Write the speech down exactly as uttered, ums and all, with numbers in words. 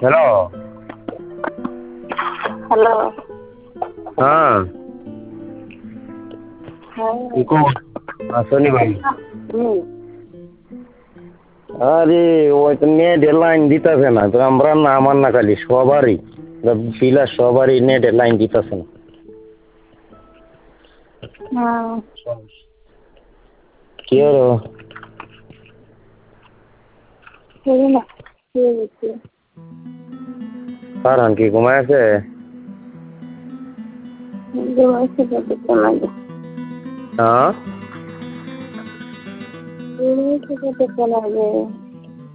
Hello. Hello. হ্যাঁ। কি খবর? আসনি ভাই? হুম। আরে ওই তো নেটের লাইন দিতেছে না, তো আমরা না, আমার না খালি সবারই বিলাস সবারই নেটের লাইন দিতেছে না। হ্যাঁ। কি হলো? শুনি না, শুয়ে গেছি। ফারহান কি ঘুমায় আছে? ঘুমাইছি কতক্ষণ আগে। হ্যাঁ। ঘুমাইছি কতক্ষণ আগে।